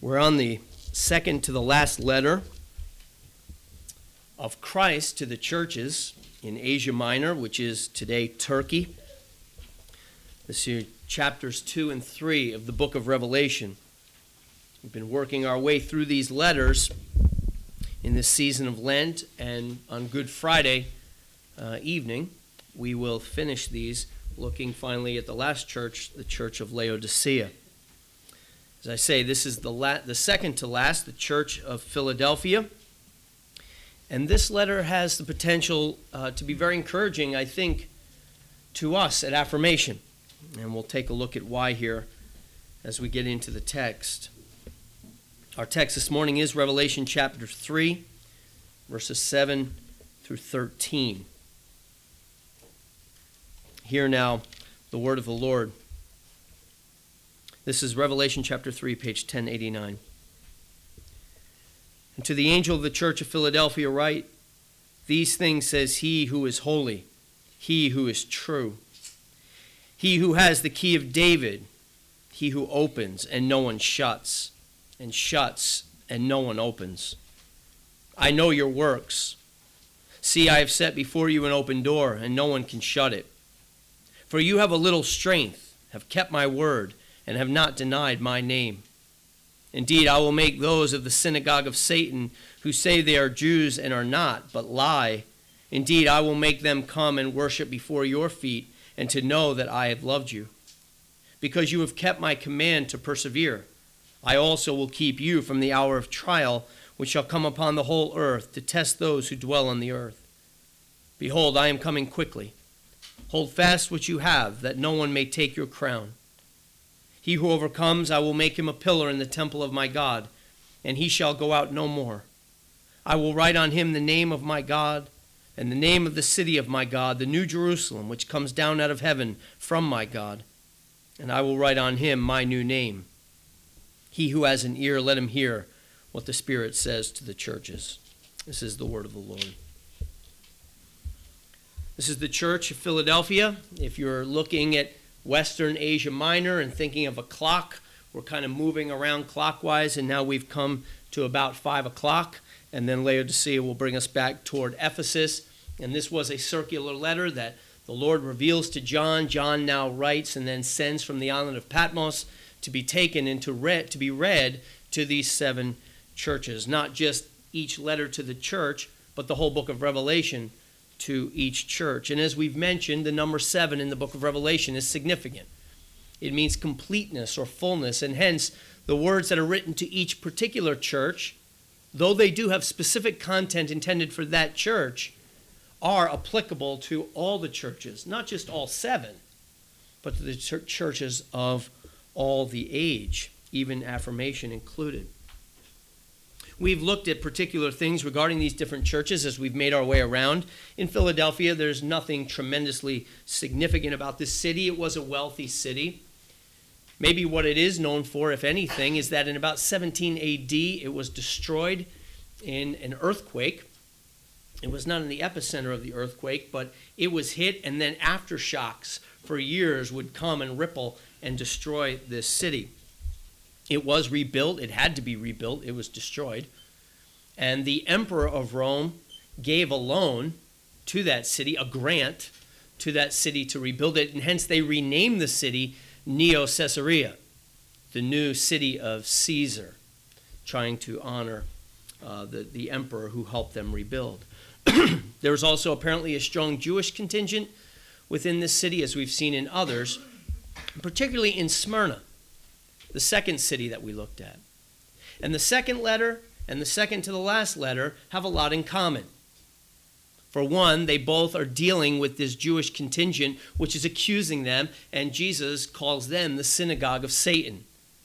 We're on the second to the last letter of Christ to the churches in Asia Minor, which is today Turkey. This is chapters 2 and 3 of the book of Revelation. We've been working our way through these letters in this season of Lent, and on Good Friday evening, we will finish these, looking finally at the last church, the church of Laodicea. As I say, this is the second to last, the church of Philadelphia. And this letter has the potential to be very encouraging, I think, to us at Affirmation. And we'll take a look at why here as we get into the text. Our text this morning is Revelation chapter 3, verses 7 through 13. Hear now the word of the Lord. This is Revelation chapter 3, page 1089. And to the angel of the church of Philadelphia write, these things says he who is holy, he who is true, he who has the key of David, he who opens and no one shuts, and shuts and no one opens. I know your works. See, I have set before you an open door, and no one can shut it. For you have a little strength, have kept my word, and have not denied my name. Indeed, I will make those of the synagogue of Satan who say they are Jews and are not, but lie. Indeed, I will make them come and worship before your feet, and to know that I have loved you. Because you have kept my command to persevere, I also will keep you from the hour of trial, which shall come upon the whole earth, to test those who dwell on the earth. Behold, I am coming quickly. Hold fast what you have, that no one may take your crown. He who overcomes, I will make him a pillar in the temple of my God, and he shall go out no more. I will write on him the name of my God, and the name of the city of my God, the new Jerusalem, which comes down out of heaven from my God. And I will write on him my new name. He who has an ear, let him hear what the Spirit says to the churches. This is the word of the Lord. This is the church of Philadelphia. If you're looking at Western Asia Minor and thinking of a clock, we're kind of moving around clockwise, and now we've come to about 5 o'clock, and then Laodicea will bring us back toward Ephesus. And this was a circular letter that the Lord reveals to John. John now writes and then sends from the island of Patmos to be taken and to be read to these 7 churches. Not just each letter to the church, but the whole book of Revelation to each church. And as we've mentioned, the number 7 in the book of Revelation is significant. It means completeness or fullness, and hence the words that are written to each particular church, though they do have specific content intended for that church, are applicable to all the churches, not just all 7, but to the churches of all the age, even Affirmation included. We've looked at particular things regarding these different churches as we've made our way around. In Philadelphia, there's nothing tremendously significant about this city. It was a wealthy city. Maybe what it is known for, if anything, is that in about 17 A.D., it was destroyed in an earthquake. It was not in the epicenter of the earthquake, but it was hit, and then aftershocks for years would come and ripple and destroy this city. It was rebuilt. It had to be rebuilt. It was destroyed. And the emperor of Rome gave a loan to that city, a grant to that city to rebuild it, and hence they renamed the city Neo-Caesarea, the new city of Caesar, trying to honor the emperor who helped them rebuild. There was also apparently a strong Jewish contingent within this city, as we've seen in others, particularly in Smyrna, the second city that we looked at. And the second letter and the second to the last letter have a lot in common. For one, they both are dealing with this Jewish contingent which is accusing them, and Jesus calls them the synagogue of Satan.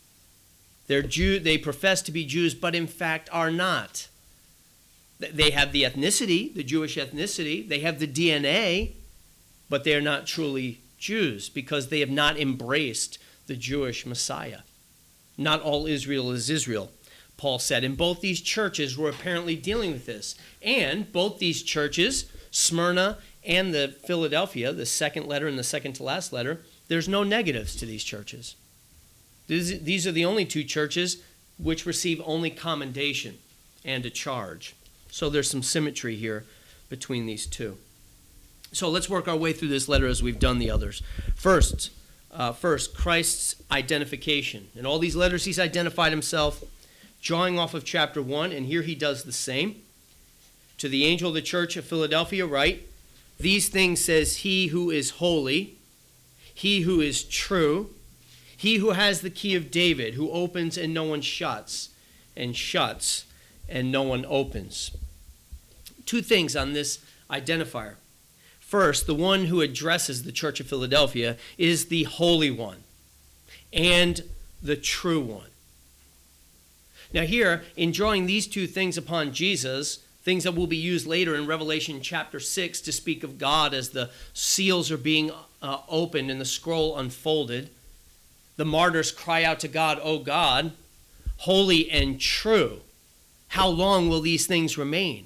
They profess to be Jews, but in fact are not. They have the ethnicity, the Jewish ethnicity. They have the DNA, but they are not truly Jews because they have not embraced the Jewish Messiah. Not all Israel is Israel, Paul said. And both these churches were apparently dealing with this. And both these churches, Smyrna and the Philadelphia, the second letter and the second to last letter, there's no negatives to these churches. These are the only 2 churches which receive only commendation and a charge. So there's some symmetry here between these two. So let's work our way through this letter as we've done the others. First, Christ's identification. In all these letters, he's identified himself, drawing off of chapter 1, and here he does the same. To the angel of the church of Philadelphia, write, these things says he who is holy, he who is true, he who has the key of David, who opens and no one shuts, and shuts and no one opens. Two things on this identifier. First, the one who addresses the church of Philadelphia is the Holy One and the True One. Now here, in drawing these two things upon Jesus, things that will be used later in Revelation chapter 6 to speak of God as the seals are being opened and the scroll unfolded, the martyrs cry out to God, "O God, holy and true, how long will these things remain?"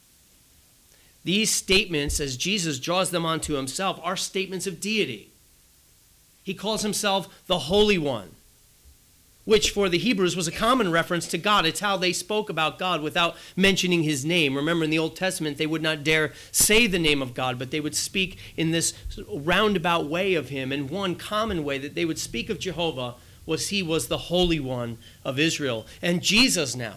These statements, as Jesus draws them onto himself, are statements of deity. He calls himself the Holy One, which for the Hebrews was a common reference to God. It's how they spoke about God without mentioning his name. Remember, in the Old Testament, they would not dare say the name of God, but they would speak in this roundabout way of him. And one common way that they would speak of Jehovah was he was the Holy One of Israel. And Jesus now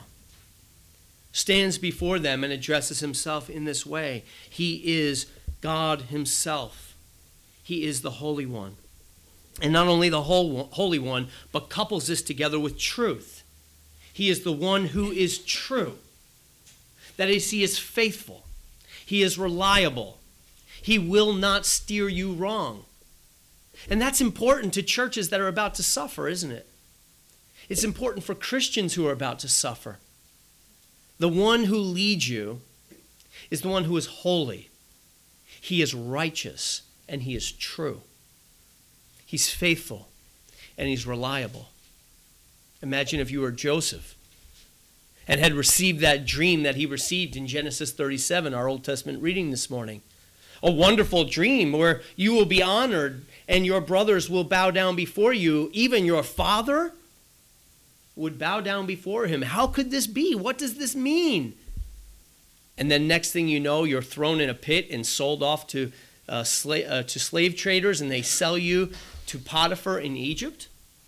stands before them and addresses himself in this way. He is God himself. He is the Holy One. And not only the Holy One, but couples this together with truth. He is the one who is true. That is, he is faithful. He is reliable. He will not steer you wrong. And that's important to churches that are about to suffer, isn't it? It's important for Christians who are about to suffer. The one who leads you is the one who is holy. He is righteous and he is true. He's faithful and he's reliable. Imagine if you were Joseph and had received that dream that he received in Genesis 37, our Old Testament reading this morning. A wonderful dream where you will be honored and your brothers will bow down before you. Even your father would bow down before him. How could this be? What does this mean? And then next thing you know, you're thrown in a pit and sold off to slave traders, and they sell you to Potiphar in Egypt.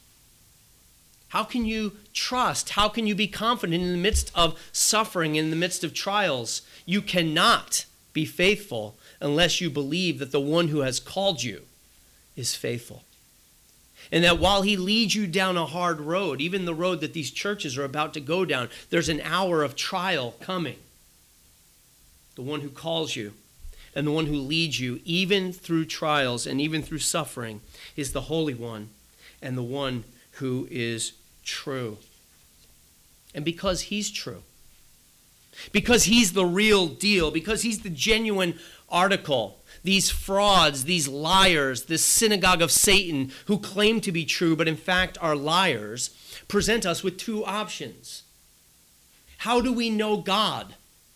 How can you trust? How can you be confident in the midst of suffering, in the midst of trials? You cannot be faithful unless you believe that the one who has called you is faithful. And that while he leads you down a hard road, even the road that these churches are about to go down, there's an hour of trial coming. The one who calls you and the one who leads you, even through trials and even through suffering, is the Holy One and the one who is true. And because he's true, because he's the real deal, because he's the genuine article, these frauds, these liars, this synagogue of Satan who claim to be true but in fact are liars, present us with two options. How do we know God?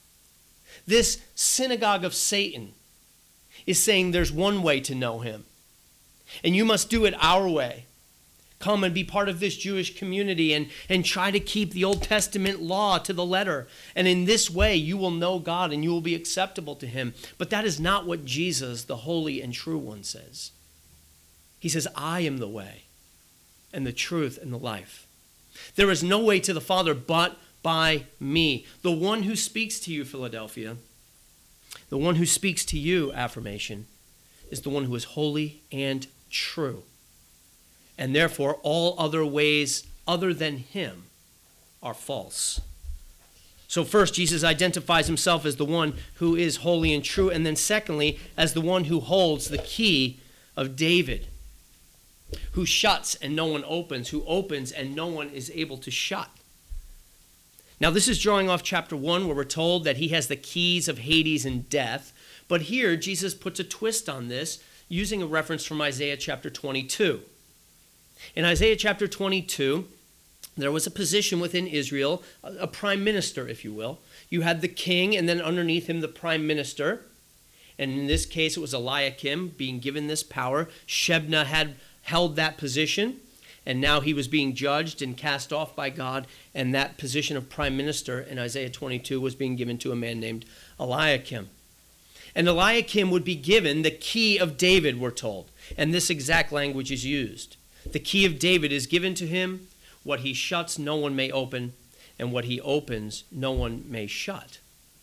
This synagogue of Satan is saying there's one way to know him, and you must do it our way. Come and be part of this Jewish community and try to keep the Old Testament law to the letter. And in this way, you will know God and you will be acceptable to him. But that is not what Jesus, the Holy and True One, says. He says, I am the way and the truth and the life. There is no way to the Father but by me. The one who speaks to you, Philadelphia, the one who speaks to you, Affirmation, is the one who is holy and true. And therefore, all other ways other than him are false. So first, Jesus identifies himself as the one who is holy and true. And then secondly, as the one who holds the key of David, who shuts and no one opens, who opens and no one is able to shut. Now, this is drawing off chapter 1, where we're told that he has the keys of Hades and death. But here, Jesus puts a twist on this using a reference from Isaiah chapter 22. In Isaiah chapter 22, there was a position within Israel, a prime minister, if you will. You had the king, and then underneath him, the prime minister. And in this case, it was Eliakim being given this power. Shebna had held that position. and now he was being judged and cast off by God, and that position of prime minister in Isaiah 22 was being given to a man named Eliakim. And Eliakim would be given the key of David, we're told, and this exact language is used. The key of David is given to him. What he shuts, no one may open, and what he opens, no one may shut.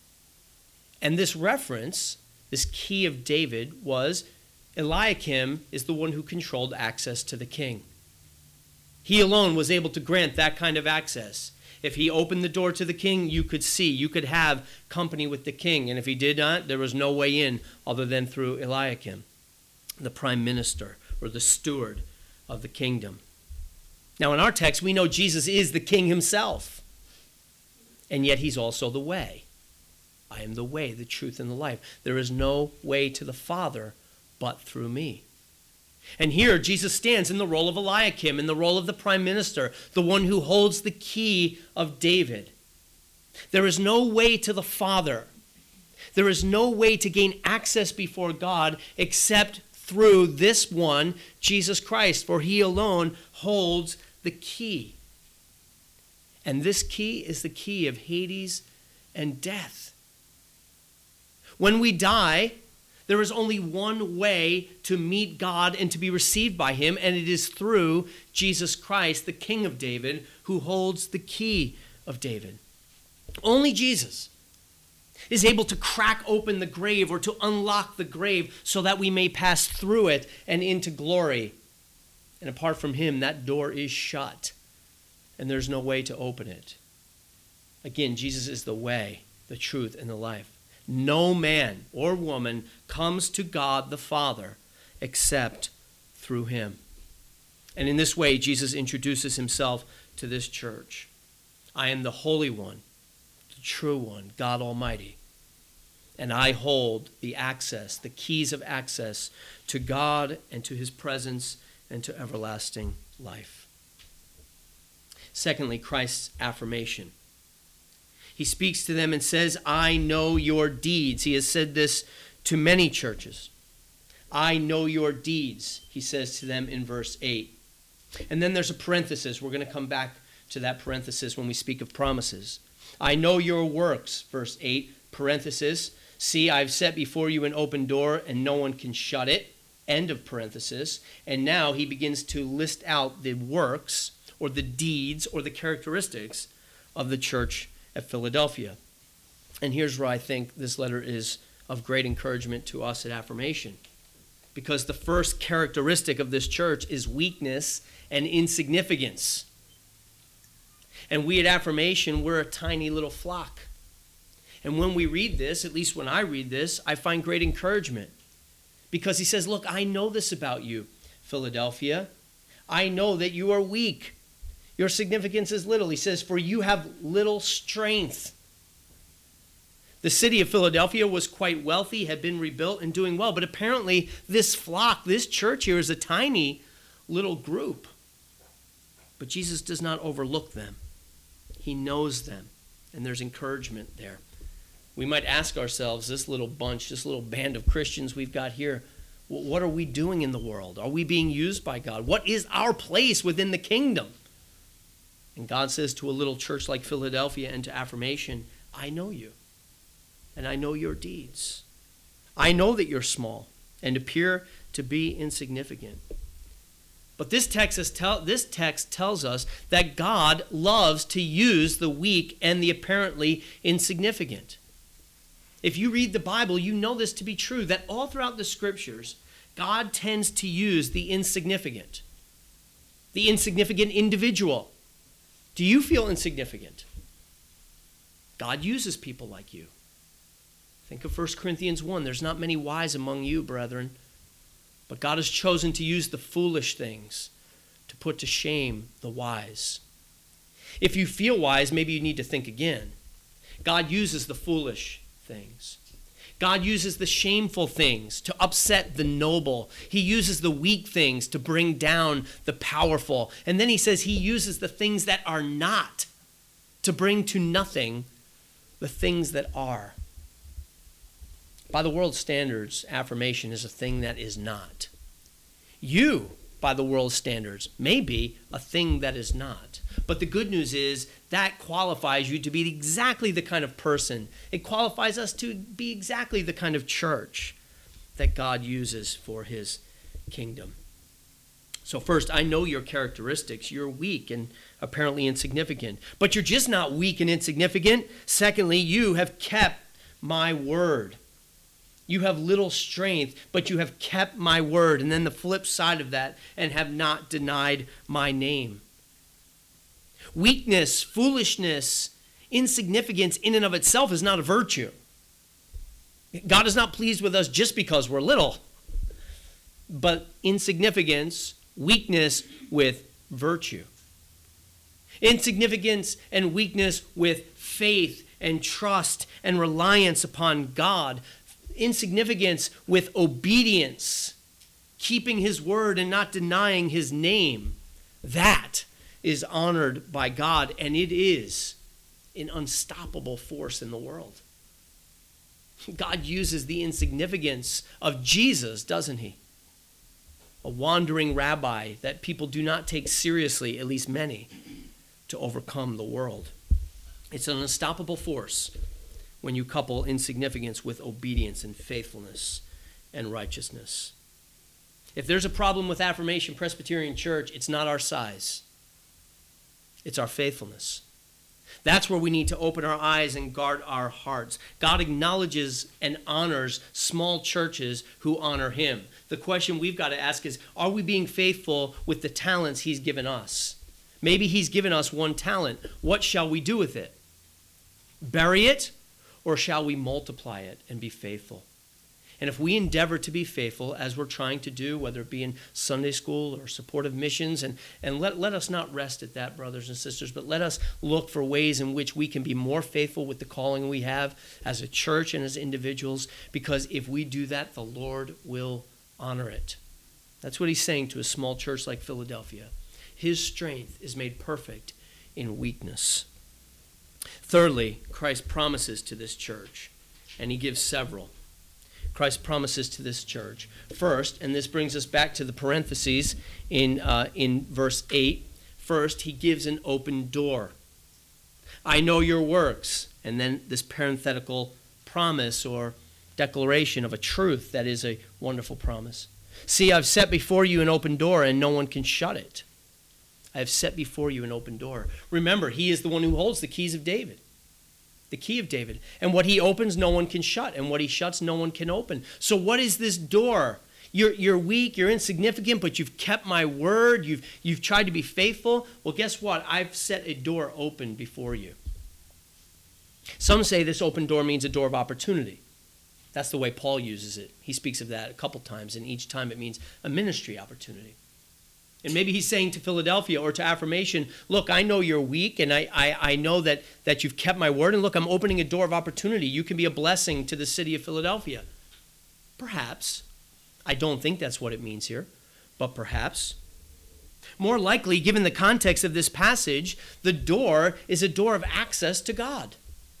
And this reference, this key of David, was Eliakim is the one who controlled access to the king. He alone was able to grant that kind of access. If he opened the door to the king, you could see, you could have company with the king. And if he did not, there was no way in other than through Eliakim, the prime minister or the steward of the kingdom. Now in our text, we know Jesus is the king himself. And yet he's also the way. I am the way, the truth, and the life. There is no way to the Father but through me. And here Jesus stands in the role of Eliakim, in the role of the prime minister, the one who holds the key of David. There is no way to the Father. There is no way to gain access before God except through this one, Jesus Christ, for he alone holds the key. And this key is the key of Hades and death. When we die, there is only one way to meet God and to be received by him, and it is through Jesus Christ, the King of David, who holds the key of David. Only Jesus is able to crack open the grave or to unlock the grave so that we may pass through it and into glory. And apart from him, that door is shut, and there's no way to open it. Again, Jesus is the way, the truth, and the life. No man or woman comes to God the Father except through him. And in this way, Jesus introduces himself to this church. I am the Holy One, the true one, God Almighty. And I hold the access, the keys of access to God and to his presence and to everlasting life. Secondly, Christ's affirmation. He speaks to them and says, I know your deeds. He has said this to many churches. I know your deeds, he says to them in verse 8. And then there's a parenthesis. We're going to come back to that parenthesis when we speak of promises. I know your works, verse 8, parenthesis. See, I've set before you an open door and no one can shut it. End of parenthesis. And now he begins to list out the works or the deeds or the characteristics of the church at Philadelphia. And here's where I think this letter is of great encouragement to us at Affirmation. Because the first characteristic of this church is weakness and insignificance. And we at Affirmation, we're a tiny little flock. And when we read this, at least when I read this, I find great encouragement. Because he says, look, I know this about you, Philadelphia. I know that you are weak. Your significance is little. He says, for you have little strength. The city of Philadelphia was quite wealthy, had been rebuilt and doing well. But apparently this flock, this church here is a tiny little group. But Jesus does not overlook them. He knows them. And there's encouragement there. We might ask ourselves, this little bunch, this little band of Christians we've got here, what are we doing in the world? Are we being used by God? What is our place within the kingdom? And God says to a little church like Philadelphia and to Affirmation, I know you, and I know your deeds. I know that you're small and appear to be insignificant. But this text tells us that God loves to use the weak and the apparently insignificant. If you read the Bible, you know this to be true, that all throughout the Scriptures, God tends to use the insignificant individual. Do you feel insignificant? God uses people like you. Think of 1 Corinthians 1. There's not many wise among you, brethren, but God has chosen to use the foolish things to put to shame the wise. If you feel wise, maybe you need to think again. God uses the foolish things. God uses the shameful things to upset the noble. He uses the weak things to bring down the powerful. And then he says he uses the things that are not to bring to nothing the things that are. By the world's standards, Affirmation is a thing that is not. You by the world's standards, may be a thing that is not. But the good news is that qualifies you to be exactly the kind of person. It qualifies us to be exactly the kind of church that God uses for his kingdom. So first, I know your characteristics. You're weak and apparently insignificant. But you're just not weak and insignificant. Secondly, you have kept my word. You have little strength, but you have kept my word. And then the flip side of that, and have not denied my name. Weakness, foolishness, insignificance in and of itself is not a virtue. God is not pleased with us just because we're little. But insignificance, weakness with virtue. Insignificance and weakness with faith and trust and reliance upon God. Insignificance with obedience, keeping his word and not denying his name. That is honored by God, and it is an unstoppable force in the world. God uses the insignificance of Jesus, doesn't he? A wandering rabbi that people do not take seriously, at least many, to overcome the world. It's an unstoppable force when you couple insignificance with obedience and faithfulness and righteousness. If there's a problem with Affirmation Presbyterian Church, it's not our size. It's our faithfulness. That's where we need to open our eyes and guard our hearts. God acknowledges and honors small churches who honor him. The question we've got to ask is, are we being faithful with the talents he's given us? Maybe he's given us one talent. What shall we do with it? Bury it, or shall we multiply it and be faithful? And if we endeavor to be faithful, as we're trying to do, whether it be in Sunday school or supportive missions, and let us not rest at that, brothers and sisters, but let us look for ways in which we can be more faithful with the calling we have as a church and as individuals, because if we do that, the Lord will honor it. That's what he's saying to a small church like Philadelphia. His strength is made perfect in weakness. Thirdly, Christ promises to this church, and he gives several. Christ promises to this church. First, and this brings us back to the parentheses in verse 8. First, he gives an open door. I know your works. And then this parenthetical promise or declaration of a truth that is a wonderful promise. See, I've set before you an open door, and no one can shut it. I have set before you an open door. Remember, he is the one who holds the keys of David. The key of David. And what he opens, no one can shut. And what he shuts, no one can open. So what is this door? You're weak, you're insignificant, but you've kept my word. You've tried to be faithful. Well, guess what? I've set a door open before you. Some say this open door means a door of opportunity. That's the way Paul uses it. He speaks of that a couple times, and each time it means a ministry opportunity. And maybe he's saying to Philadelphia or to Affirmation, look, I know you're weak, and I know that you've kept my word, and look, I'm opening a door of opportunity. You can be a blessing to the city of Philadelphia. Perhaps. I don't think that's what it means here, but perhaps. More likely, given the context of this passage, the door is a door of access to God.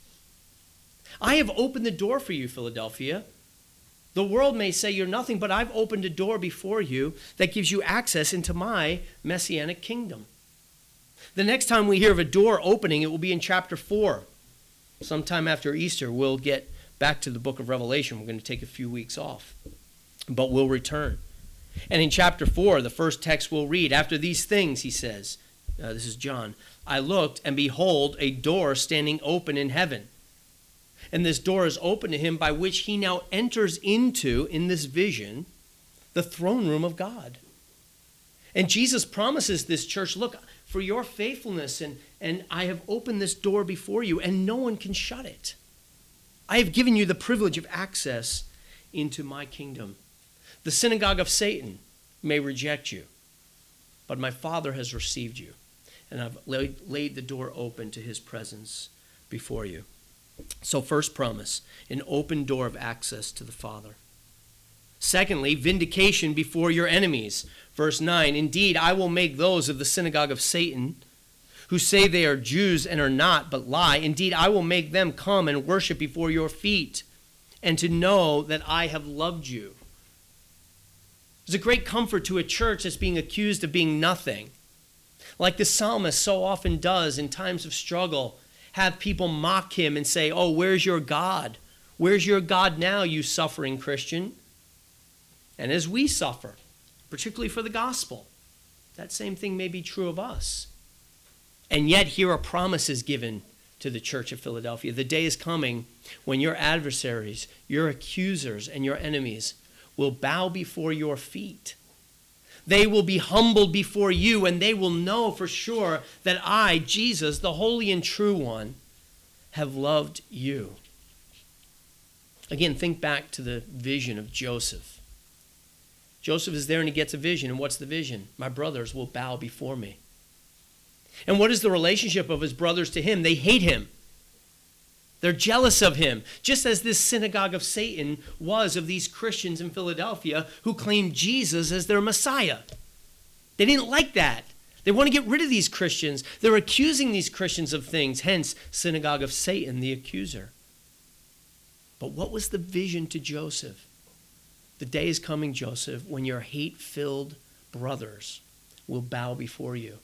I have opened the door for you, Philadelphia. The world may say you're nothing, but I've opened a door before you that gives you access into my messianic kingdom. The next time we hear of a door opening, it will be in chapter 4. Sometime after Easter, we'll get back to the book of Revelation. We're going to take a few weeks off, but we'll return. And in chapter 4, the first text we'll read, after these things, he says, this is John, I looked, and behold, a door standing open in heaven. And this door is open to him by which he now enters into, in this vision, the throne room of God. And Jesus promises this church, look, for your faithfulness, and I have opened this door before you, and no one can shut it. I have given you the privilege of access into my kingdom. The synagogue of Satan may reject you, but my Father has received you, and I've laid the door open to his presence before you. So first promise, an open door of access to the Father. Secondly, vindication before your enemies. Verse 9, indeed, I will make those of the synagogue of Satan who say they are Jews and are not, but lie. Indeed, I will make them come and worship before your feet, and to know that I have loved you. There's a great comfort to a church that's being accused of being nothing. Like the psalmist so often does in times of struggle, have people mock him and say, oh, where's your God? Where's your God now, you suffering Christian? And as we suffer, particularly for the gospel, that same thing may be true of us. And yet here are promises given to the church of Philadelphia. The day is coming when your adversaries, your accusers, and your enemies will bow before your feet. They will be humbled before you, and they will know for sure that I, Jesus, the holy and true one, have loved you. Again, think back to the vision of Joseph. Joseph is there and he gets a vision. And what's the vision? My brothers will bow before me. And what is the relationship of his brothers to him? They hate him. They're jealous of him, just as this synagogue of Satan was of these Christians in Philadelphia who claimed Jesus as their Messiah. They didn't like that. They want to get rid of these Christians. They're accusing these Christians of things, hence synagogue of Satan, the accuser. But what was the vision to Joseph? The day is coming, Joseph, when your hate-filled brothers will bow before you.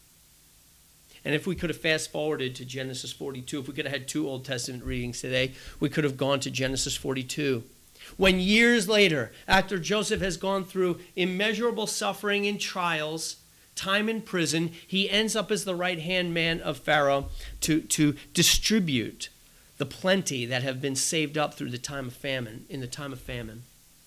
And if we could have fast-forwarded to Genesis 42, if we could have had 2 Old Testament readings today, we could have gone to Genesis 42. When years later, after Joseph has gone through immeasurable suffering and trials, time in prison, he ends up as the right-hand man of Pharaoh to distribute the plenty that have been saved up through the time of famine, in the time of famine.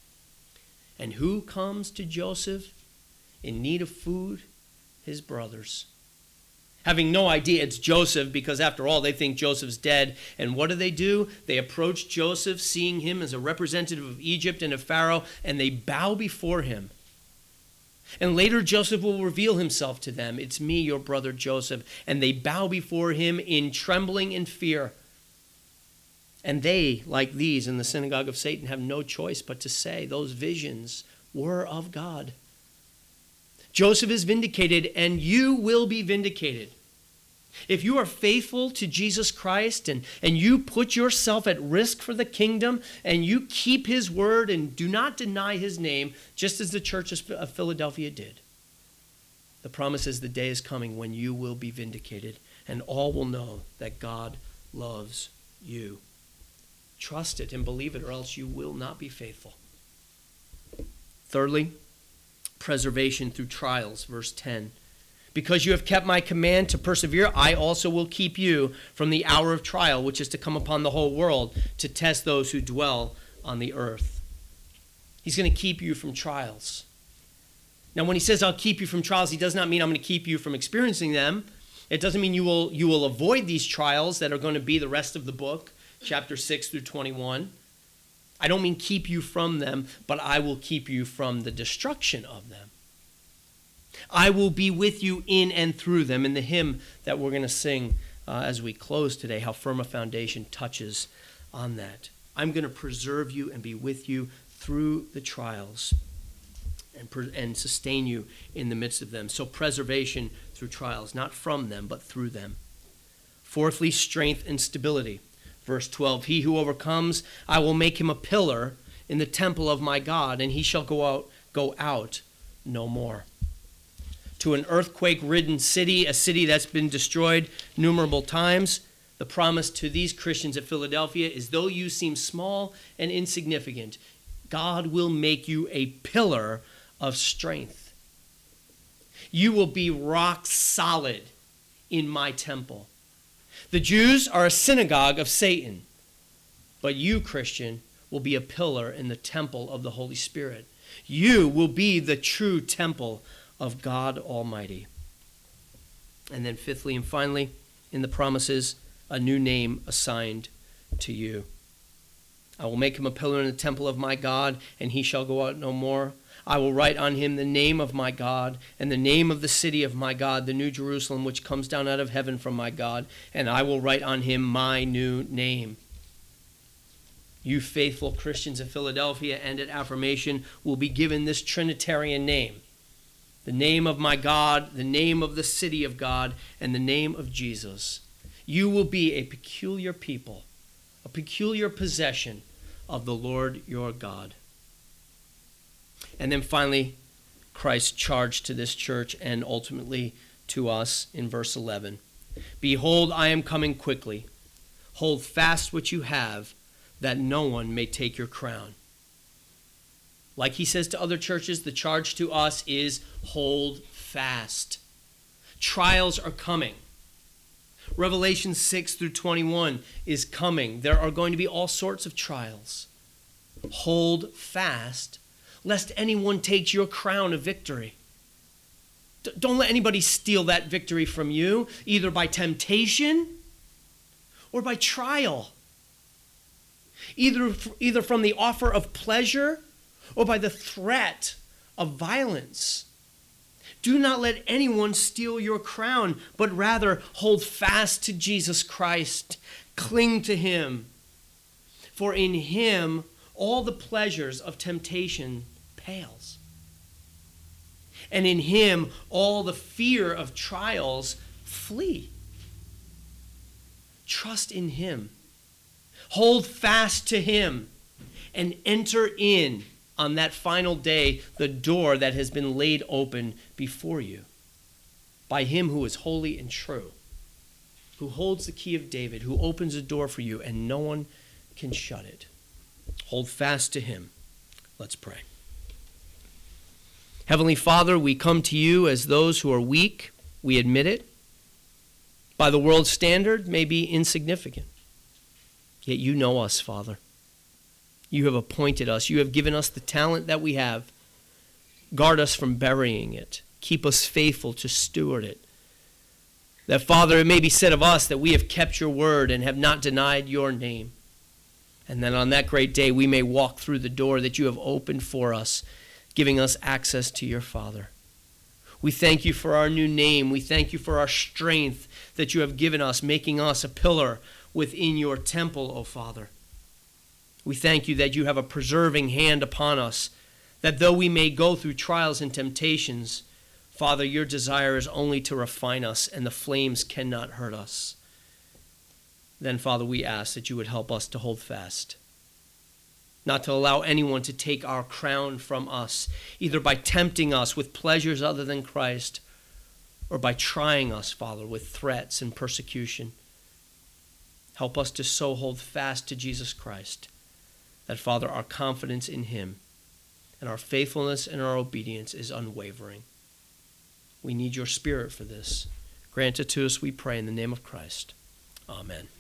And who comes to Joseph in need of food? His brothers. Having no idea it's Joseph, because after all, they think Joseph's dead. And what do? They approach Joseph, seeing him as a representative of Egypt and of Pharaoh, and they bow before him. And later Joseph will reveal himself to them. It's me, your brother Joseph. And they bow before him in trembling and fear. And they, like these in the synagogue of Satan, have no choice but to say those visions were of God. Joseph is vindicated, and you will be vindicated. If you are faithful to Jesus Christ and you put yourself at risk for the kingdom and you keep his word and do not deny his name, just as the church of Philadelphia did, the promise is the day is coming when you will be vindicated and all will know that God loves you. Trust it and believe it, or else you will not be faithful. Thirdly, preservation through trials, verse 10. Because you have kept my command to persevere, I also will keep you from the hour of trial, which is to come upon the whole world to test those who dwell on the earth. He's going to keep you from trials. Now, when he says I'll keep you from trials, he does not mean I'm going to keep you from experiencing them. It doesn't mean you will avoid these trials that are going to be the rest of the book, chapter 6 through 21. I don't mean keep you from them, but I will keep you from the destruction of them. I will be with you in and through them. In the hymn that we're going to sing as we close today, How Firm a Foundation touches on that. I'm going to preserve you and be with you through the trials and sustain you in the midst of them. So preservation through trials, not from them, but through them. Fourthly, strength and stability. Verse 12, he who overcomes, I will make him a pillar in the temple of my God, and he shall go out no more. To an earthquake-ridden city, a city that's been destroyed innumerable times, the promise to these Christians at Philadelphia is, though you seem small and insignificant, God will make you a pillar of strength. You will be rock solid in my temple. The Jews are a synagogue of Satan, but you, Christian, will be a pillar in the temple of the Holy Spirit. You will be the true temple of God Almighty. And then fifthly and finally, in the promises, a new name assigned to you. I will make him a pillar in the temple of my God, and he shall go out no more. I will write on him the name of my God and the name of the city of my God, the new Jerusalem, which comes down out of heaven from my God, and I will write on him my new name. You faithful Christians of Philadelphia and at Affirmation will be given this Trinitarian name. The name of my God, the name of the city of God, and the name of Jesus. You will be a peculiar people, a peculiar possession of the Lord your God. And then finally, Christ's charge to this church and ultimately to us in verse 11. Behold, I am coming quickly. Hold fast what you have, that no one may take your crown. Like he says to other churches, the charge to us is hold fast. Trials are coming. Revelation 6 through 21 is coming. There are going to be all sorts of trials. Hold fast, lest anyone takes your crown of victory. Don't let anybody steal that victory from you, either by temptation or by trial. Either from the offer of pleasure or by the threat of violence. Do not let anyone steal your crown, but rather hold fast to Jesus Christ. Cling to him. For in him all the pleasures of temptation pales. And in him all the fear of trials flee. Trust in him. Hold fast to him and enter in on that final day the door that has been laid open before you by him who is holy and true, who holds the key of David, who opens a door for you and no one can shut it. Hold fast to him. Let's pray. Heavenly Father, we come to you as those who are weak. We admit it. By the world's standard, may be insignificant. Yet you know us, Father. You have appointed us. You have given us the talent that we have. Guard us from burying it. Keep us faithful to steward it. That, Father, it may be said of us that we have kept your word and have not denied your name. And then on that great day, we may walk through the door that you have opened for us, giving us access to your Father. We thank you for our new name. We thank you for our strength that you have given us, making us a pillar within your temple, O Father. We thank you that you have a preserving hand upon us, that though we may go through trials and temptations, Father, your desire is only to refine us, and the flames cannot hurt us. Then, Father, we ask that you would help us to hold fast, not to allow anyone to take our crown from us, either by tempting us with pleasures other than Christ, or by trying us, Father, with threats and persecution. Help us to so hold fast to Jesus Christ, that, Father, our confidence in him and our faithfulness and our obedience is unwavering. We need your Spirit for this. Grant it to us, we pray, in the name of Christ. Amen.